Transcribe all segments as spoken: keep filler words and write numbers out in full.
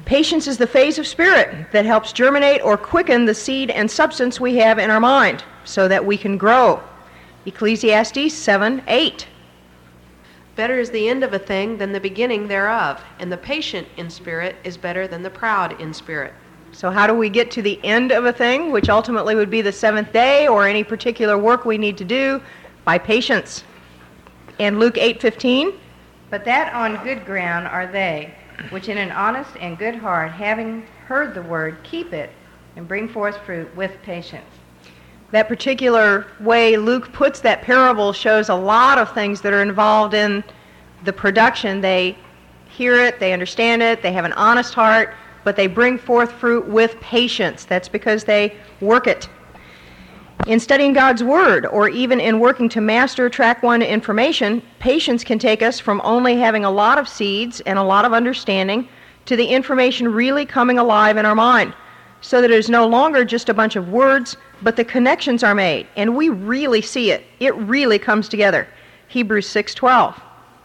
Patience is the phase of spirit that helps germinate or quicken the seed and substance we have in our mind so that we can grow. Ecclesiastes seven eight. Better is the end of a thing than the beginning thereof, and the patient in spirit is better than the proud in spirit. So how do we get to the end of a thing, which ultimately would be the seventh day or any particular work we need to do? By patience. And Luke eight fifteen. But that on good ground are they, which in an honest and good heart, having heard the word, keep it, and bring forth fruit with patience. That particular way Luke puts that parable shows a lot of things that are involved in the production. They hear it, they understand it, they have an honest heart, but they bring forth fruit with patience. That's because they work it. In studying God's Word, or even in working to master track one information, patience can take us from only having a lot of seeds and a lot of understanding to the information really coming alive in our mind, so that it is no longer just a bunch of words, but the connections are made, and we really see it. It really comes together. Hebrews six twelve.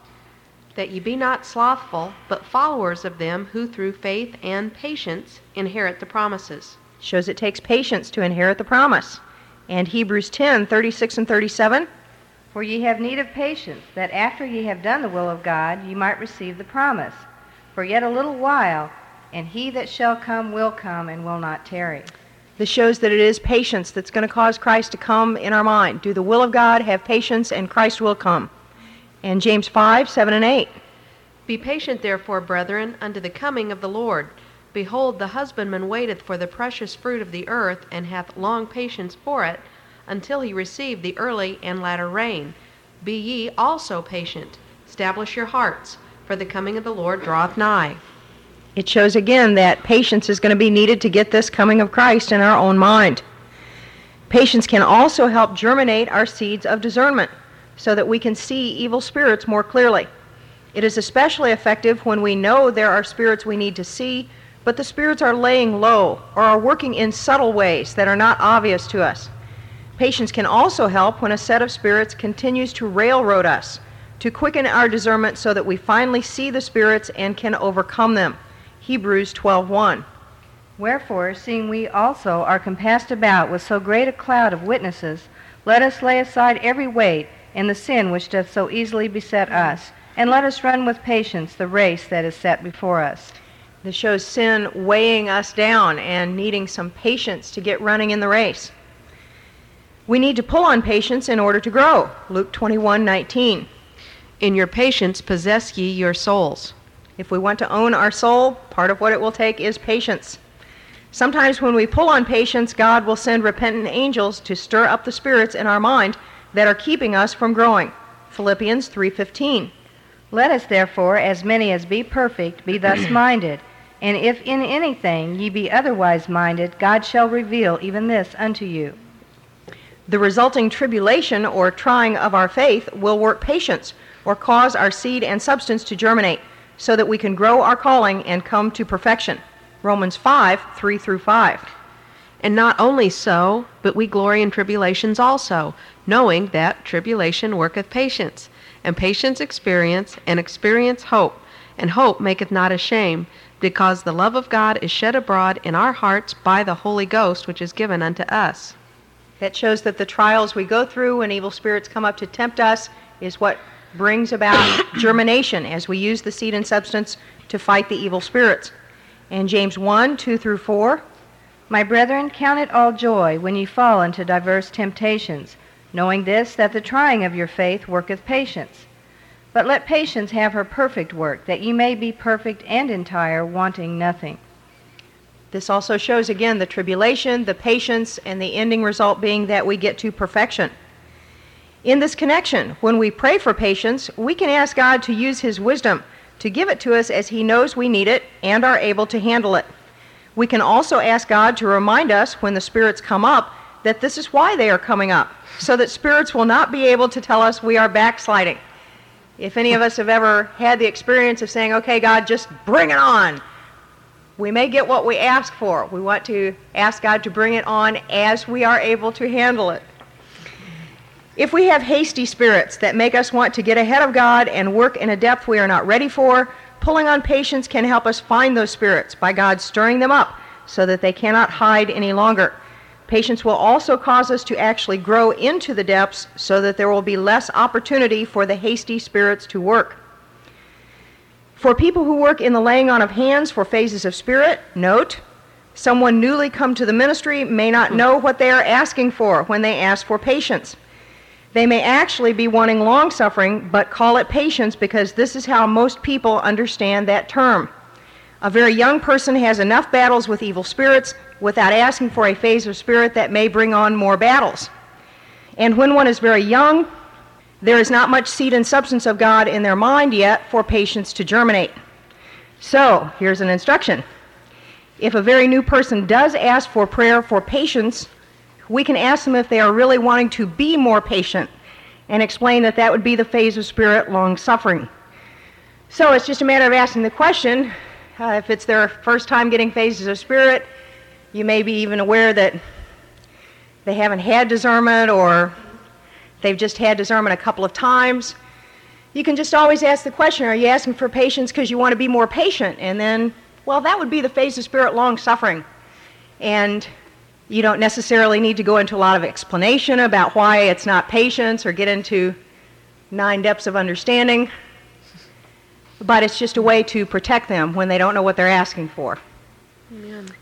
That ye be not slothful, but followers of them who through faith and patience inherit the promises. Shows it takes patience to inherit the promise. And Hebrews ten thirty-six and thirty-seven. For ye have need of patience, that after ye have done the will of God, ye might receive the promise. For yet a little while, and he that shall come will come and will not tarry. This shows that it is patience that's going to cause Christ to come in our mind. Do the will of God, have patience, and Christ will come. And James five seven and eight. Be patient therefore, brethren, unto the coming of the Lord. Behold, the husbandman waiteth for the precious fruit of the earth, and hath long patience for it, until he receive the early and latter rain. Be ye also patient. Establish your hearts, for the coming of the Lord draweth nigh. It shows again that patience is going to be needed to get this coming of Christ in our own mind. Patience can also help germinate our seeds of discernment, so that we can see evil spirits more clearly. It is especially effective when we know there are spirits we need to see, but the spirits are laying low or are working in subtle ways that are not obvious to us. Patience can also help when a set of spirits continues to railroad us, to quicken our discernment so that we finally see the spirits and can overcome them. Hebrews twelve one. Wherefore, seeing we also are compassed about with so great a cloud of witnesses, let us lay aside every weight and the sin which doth so easily beset us, and let us run with patience the race that is set before us. This shows sin weighing us down and needing some patience to get running in the race. We need to pull on patience in order to grow. Luke twenty-one nineteen. In your patience possess ye your souls. If we want to own our soul, part of what it will take is patience. Sometimes when we pull on patience, God will send repentant angels to stir up the spirits in our mind that are keeping us from growing. Philippians three fifteen. Let us therefore, as many as be perfect, be thus minded. And if in anything ye be otherwise minded, God shall reveal even this unto you. The resulting tribulation or trying of our faith will work patience or cause our seed and substance to germinate so that we can grow our calling and come to perfection. Romans five three through five. And not only so, but we glory in tribulations also, knowing that tribulation worketh patience, and patience experience, and experience hope, and hope maketh not ashamed, because the love of God is shed abroad in our hearts by the Holy Ghost, which is given unto us. That shows that the trials we go through when evil spirits come up to tempt us is what brings about germination as we use the seed and substance to fight the evil spirits. And James one two through four. My brethren, count it all joy when ye fall into diverse temptations, knowing this, that the trying of your faith worketh patience. But let patience have her perfect work, that ye may be perfect and entire, wanting nothing. This also shows again the tribulation, the patience, and the ending result being that we get to perfection. In this connection, when we pray for patience, we can ask God to use His wisdom to give it to us as He knows we need it and are able to handle it. We can also ask God to remind us when the spirits come up that this is why they are coming up, so that spirits will not be able to tell us we are backsliding. If any of us have ever had the experience of saying, okay, God, just bring it on, we may get what we ask for. We want to ask God to bring it on as we are able to handle it. If we have hasty spirits that make us want to get ahead of God and work in a depth we are not ready for, pulling on patience can help us find those spirits by God stirring them up so that they cannot hide any longer. Patience will also cause us to actually grow into the depths so that there will be less opportunity for the hasty spirits to work. For people who work in the laying on of hands for phases of spirit, note, someone newly come to the ministry may not know what they are asking for when they ask for patience. They may actually be wanting long-suffering, but call it patience because this is how most people understand that term. A very young person has enough battles with evil spirits without asking for a phase of spirit that may bring on more battles. And when one is very young, there is not much seed and substance of God in their mind yet for patience to germinate. So, here's an instruction. If a very new person does ask for prayer for patience, we can ask them if they are really wanting to be more patient and explain that that would be the phase of spirit long-suffering. So it's just a matter of asking the question. Uh, if it's their first time getting phases of spirit, you may be even aware that they haven't had discernment or they've just had discernment a couple of times. You can just always ask the question, are you asking for patience because you want to be more patient? And then, well, that would be the phase of spirit long-suffering. And you don't necessarily need to go into a lot of explanation about why it's not patience or get into nine depths of understanding. But it's just a way to protect them when they don't know what they're asking for. Amen.